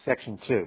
Section 2.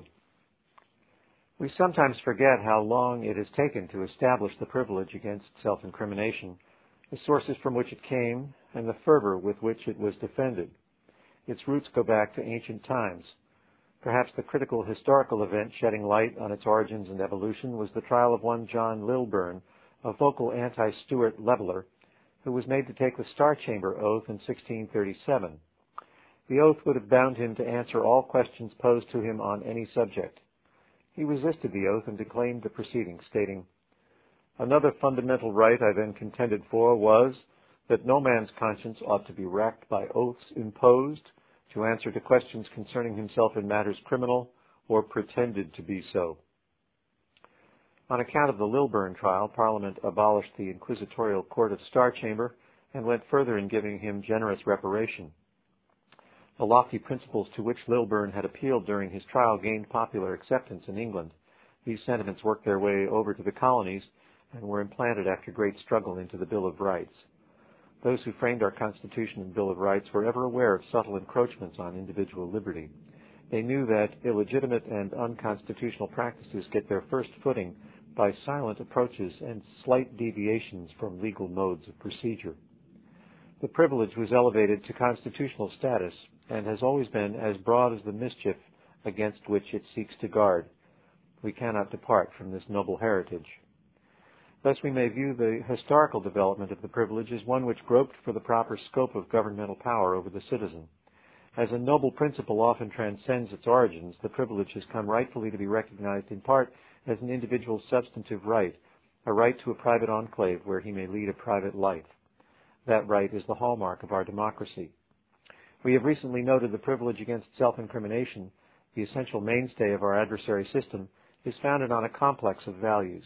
We sometimes forget how long it has taken to establish the privilege against self-incrimination, the sources from which it came, and the fervor with which it was defended. Its roots go back to ancient times. Perhaps the critical historical event shedding light on its origins and evolution was the trial of one John Lilburne, a vocal anti-Stuart leveler, who was made to take the Star Chamber oath in 1637. The oath would have bound him to answer all questions posed to him on any subject. He resisted the oath and declaimed the proceedings, stating, "Another fundamental right I then contended for was that no man's conscience ought to be racked by oaths imposed to answer to questions concerning himself in matters criminal or pretended to be so." On account of the Lilburne trial, Parliament abolished the inquisitorial court of Star Chamber and went further in giving him generous reparation. The lofty principles to which Lilburne had appealed during his trial gained popular acceptance in England. These sentiments worked their way over to the colonies and were implanted after great struggle into the Bill of Rights. Those who framed our Constitution and Bill of Rights were ever aware of subtle encroachments on individual liberty. They knew that illegitimate and unconstitutional practices get their first footing by silent approaches and slight deviations from legal modes of procedure. The privilege was elevated to constitutional status and has always been as broad as the mischief against which it seeks to guard. We cannot depart from this noble heritage. Thus we may view the historical development of the privilege as one which groped for the proper scope of governmental power over the citizen. As a noble principle often transcends its origins, the privilege has come rightfully to be recognized in part as an individual's substantive right, a right to a private enclave where he may lead a private life. That right is the hallmark of our democracy. We have recently noted the privilege against self-incrimination, the essential mainstay of our adversary system, is founded on a complex of values.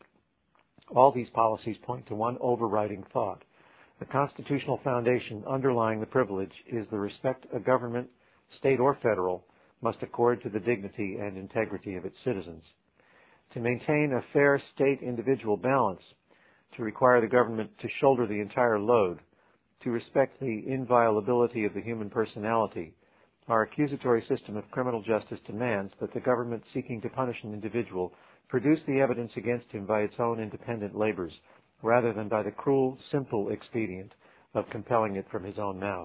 All these policies point to one overriding thought. The constitutional foundation underlying the privilege is the respect a government, state or federal, must accord to the dignity and integrity of its citizens. To maintain a fair state-individual balance, to require the government to shoulder the entire load, to respect the inviolability of the human personality, our accusatory system of criminal justice demands that the government seeking to punish an individual produce the evidence against him by its own independent labors, rather than by the cruel, simple expedient of compelling it from his own mouth.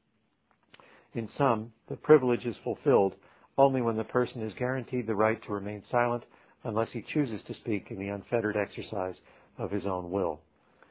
In sum, the privilege is fulfilled only when the person is guaranteed the right to remain silent unless he chooses to speak in the unfettered exercise of his own will.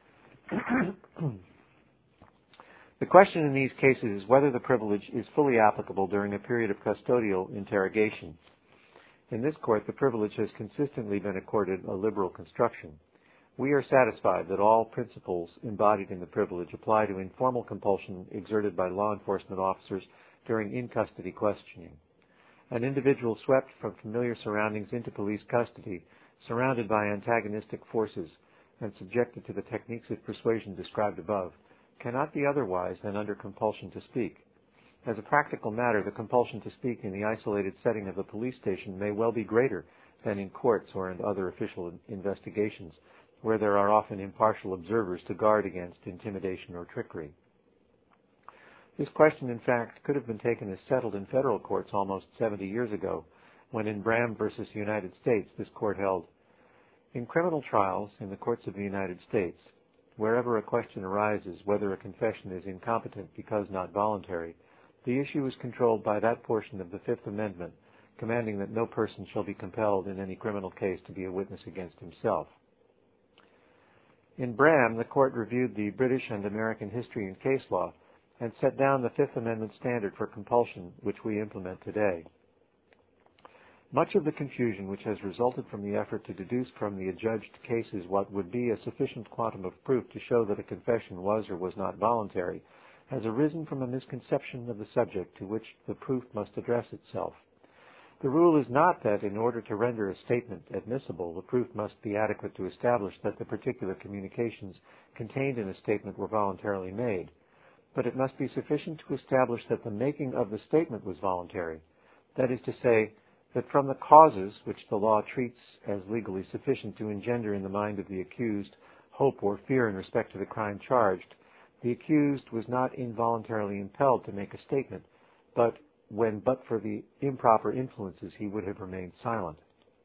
The question in these cases is whether the privilege is fully applicable during a period of custodial interrogation. In this court, the privilege has consistently been accorded a liberal construction. We are satisfied that all principles embodied in the privilege apply to informal compulsion exerted by law enforcement officers during in-custody questioning. An individual swept from familiar surroundings into police custody, surrounded by antagonistic forces, and subjected to the techniques of persuasion described above, cannot be otherwise than under compulsion to speak. As a practical matter, the compulsion to speak in the isolated setting of a police station may well be greater than in courts or in other official investigations, where there are often impartial observers to guard against intimidation or trickery. This question, in fact, could have been taken as settled in federal courts almost 70 years ago, when in Bram versus United States, this court held, "In criminal trials in the courts of the United States, wherever a question arises whether a confession is incompetent because not voluntary, the issue is controlled by that portion of the Fifth Amendment commanding that no person shall be compelled in any criminal case to be a witness against himself." In Bram, the court reviewed the British and American history and case law and set down the Fifth Amendment standard for compulsion, which we implement today. Much of the confusion which has resulted from the effort to deduce from the adjudged cases what would be a sufficient quantum of proof to show that a confession was or was not voluntary has arisen from a misconception of the subject to which the proof must address itself. The rule is not that in order to render a statement admissible, the proof must be adequate to establish that the particular communications contained in a statement were voluntarily made, but it must be sufficient to establish that the making of the statement was voluntary. That is to say, that from the causes which the law treats as legally sufficient to engender in the mind of the accused hope or fear in respect to the crime charged, the accused was not involuntarily impelled to make a statement, but when but for the improper influences he would have remained silent.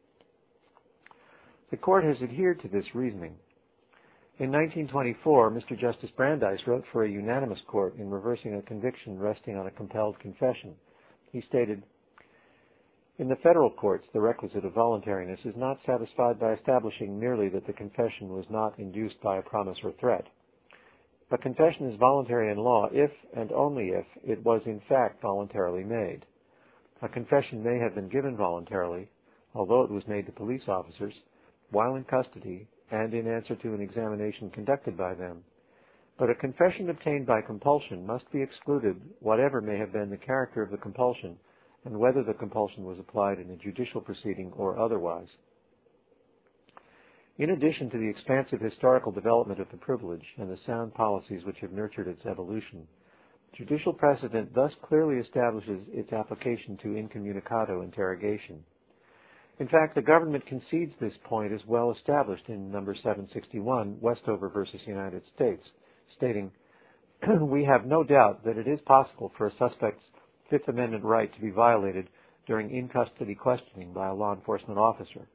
The Court has adhered to this reasoning. In 1924, Mr. Justice Brandeis wrote for a unanimous court in reversing a conviction resting on a compelled confession. He stated, "In the federal courts, the requisite of voluntariness is not satisfied by establishing merely that the confession was not induced by a promise or threat. A confession is voluntary in law if, and only if, it was in fact voluntarily made. A confession may have been given voluntarily, although it was made to police officers, while in custody, and in answer to an examination conducted by them. But a confession obtained by compulsion must be excluded, whatever may have been the character of the compulsion, and whether the compulsion was applied in a judicial proceeding or otherwise." In addition to the expansive historical development of the privilege and the sound policies which have nurtured its evolution, judicial precedent thus clearly establishes its application to incommunicado interrogation. In fact, the government concedes this point as well established in number 761, Westover versus United States, stating, "We have no doubt that it is possible for a suspect's Fifth Amendment right to be violated during in-custody questioning by a law enforcement officer."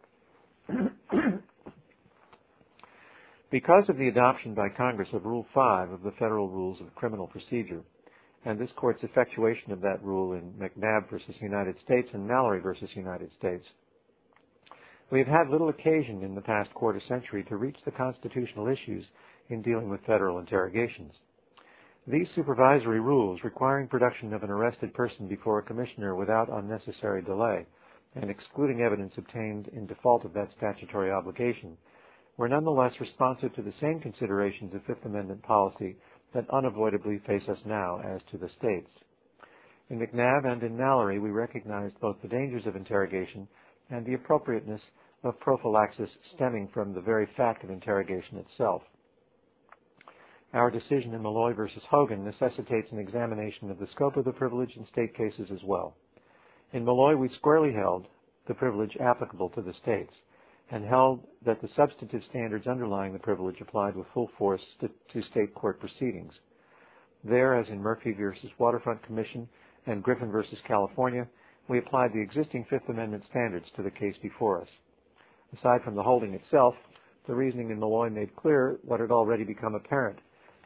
Because of the adoption by Congress of Rule 5 of the Federal Rules of Criminal Procedure, and this Court's effectuation of that rule in McNabb versus United States and Mallory versus United States, we have had little occasion in the past quarter century to reach the constitutional issues in dealing with federal interrogations. These supervisory rules, requiring production of an arrested person before a commissioner without unnecessary delay and excluding evidence obtained in default of that statutory obligation, were nonetheless responsive to the same considerations of Fifth Amendment policy that unavoidably face us now as to the states. In McNabb and in Mallory, we recognized both the dangers of interrogation and the appropriateness of prophylaxis stemming from the very fact of interrogation itself. Our decision in Malloy versus Hogan necessitates an examination of the scope of the privilege in state cases as well. In Malloy, we squarely held the privilege applicable to the states, and held that the substantive standards underlying the privilege applied with full force to state court proceedings. There, as in Murphy versus Waterfront Commission and Griffin versus California, we applied the existing Fifth Amendment standards to the case before us. Aside from the holding itself, the reasoning in Malloy made clear what had already become apparent,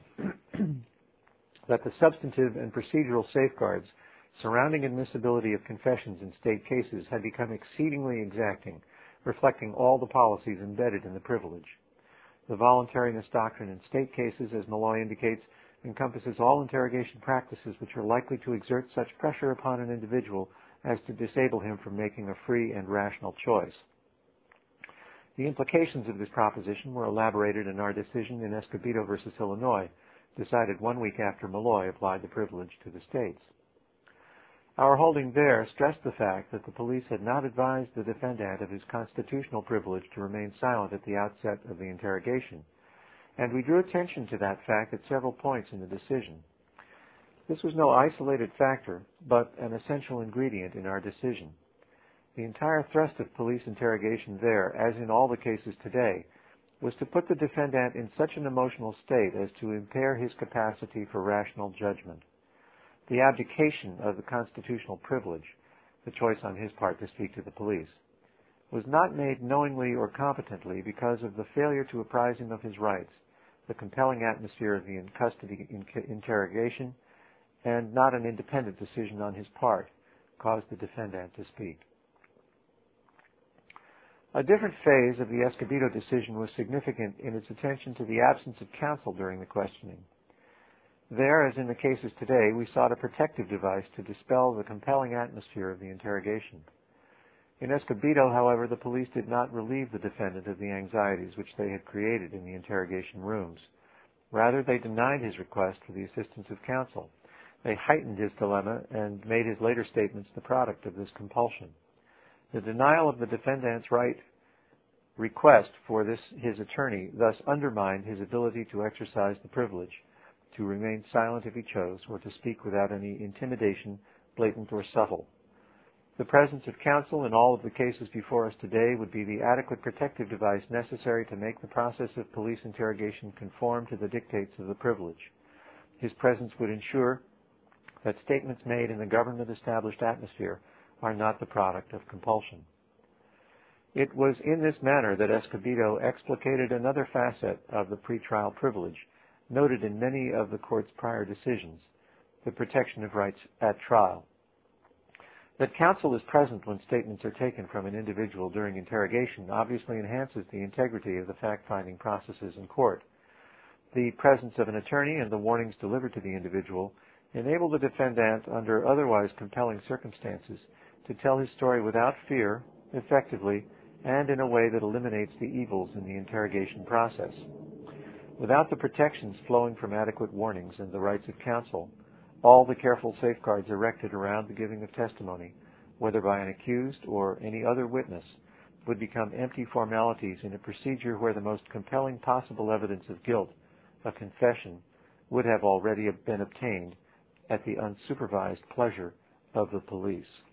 that the substantive and procedural safeguards surrounding admissibility of confessions in state cases had become exceedingly exacting, reflecting all the policies embedded in the privilege. The voluntariness doctrine in state cases, as Malloy indicates, encompasses all interrogation practices which are likely to exert such pressure upon an individual as to disable him from making a free and rational choice. The implications of this proposition were elaborated in our decision in Escobedo versus Illinois, decided 1 week after Malloy applied the privilege to the states. Our holding there stressed the fact that the police had not advised the defendant of his constitutional privilege to remain silent at the outset of the interrogation, and we drew attention to that fact at several points in the decision. This was no isolated factor, but an essential ingredient in our decision. The entire thrust of police interrogation there, as in all the cases today, was to put the defendant in such an emotional state as to impair his capacity for rational judgment. The abdication of the constitutional privilege, the choice on his part to speak to the police, was not made knowingly or competently because of the failure to apprise him of his rights, the compelling atmosphere of the in-custody interrogation, and not an independent decision on his part caused the defendant to speak. A different phase of the Escobedo decision was significant in its attention to the absence of counsel during the questioning. There, as in the cases today, we sought a protective device to dispel the compelling atmosphere of the interrogation. In Escobedo, however, the police did not relieve the defendant of the anxieties which they had created in the interrogation rooms. Rather, they denied his request for the assistance of counsel. They heightened his dilemma and made his later statements the product of this compulsion. The denial of the defendant's request for his attorney thus undermined his ability to exercise the privilege, to remain silent if he chose, or to speak without any intimidation, blatant or subtle. The presence of counsel in all of the cases before us today would be the adequate protective device necessary to make the process of police interrogation conform to the dictates of the privilege. His presence would ensure that statements made in the government-established atmosphere are not the product of compulsion. It was in this manner that Escobedo explicated another facet of the pretrial privilege noted in many of the court's prior decisions, the protection of rights at trial. That counsel is present when statements are taken from an individual during interrogation obviously enhances the integrity of the fact-finding processes in court. The presence of an attorney and the warnings delivered to the individual enable the defendant, under otherwise compelling circumstances, to tell his story without fear, effectively, and in a way that eliminates the evils in the interrogation process. Without the protections flowing from adequate warnings and the rights of counsel, all the careful safeguards erected around the giving of testimony, whether by an accused or any other witness, would become empty formalities in a procedure where the most compelling possible evidence of guilt, a confession, would have already been obtained at the unsupervised pleasure of the police.